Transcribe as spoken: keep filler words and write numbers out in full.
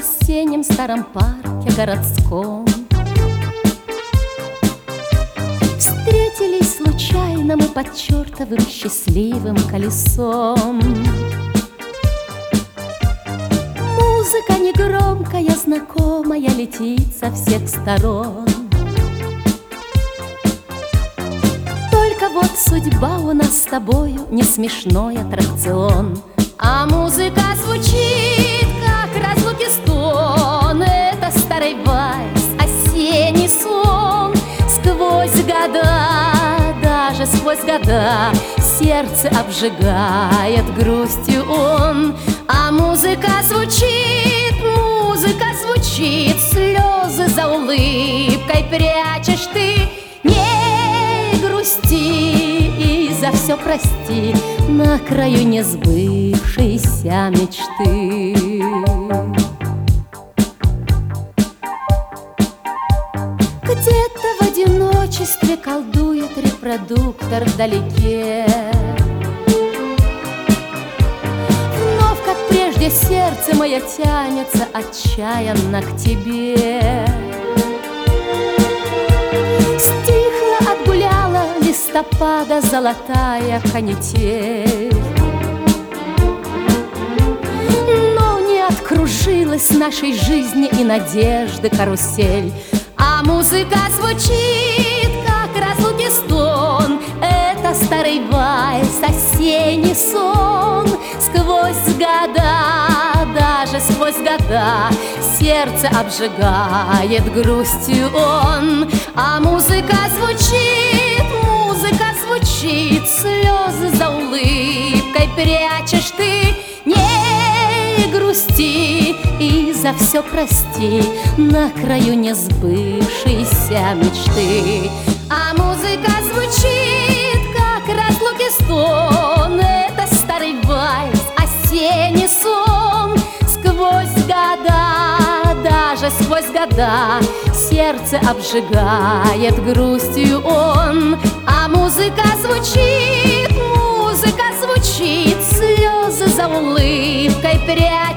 осеннем старом парке городском. Встретились случайно мы под чертовым счастливым колесом. Музыка негромкая, знакомая, летит со всех сторон. Только вот судьба у нас с тобою не смешной аттракцион. А музыка звучит, как разлуки стон. Это старый вальс, осенний сон. Сквозь года, даже сквозь года, сердце обжигает грустью он. А музыка звучит, музыка звучит, слезы за улыбкой прячешь ты. Не грусти и за все прости, на краю несбывшейся мечты. Где-то в одиночестве колдует репродуктор вдалеке. Вновь, как прежде, сердце мое тянется отчаянно к тебе. Стихла, отгуляла листопада золотая канитель, но не откружилась нашей жизни и надежды карусель. А музыка звучит, как разлуки стон. Это старый вальс, осенний сон. Сквозь года, даже сквозь года, сердце обжигает грустью он. А музыка звучит, музыка звучит, слезы за улыбкой прячешь ты. Не грусти и за все прости, на краю несбывшейся мечты. А музыка звучит, как разлуки стон. Это старый вальс, осенний сон. Сквозь года, даже сквозь года, сердце обжигает грустью он. А музыка звучит, музыка звучит, слезы за улыбкой прячешь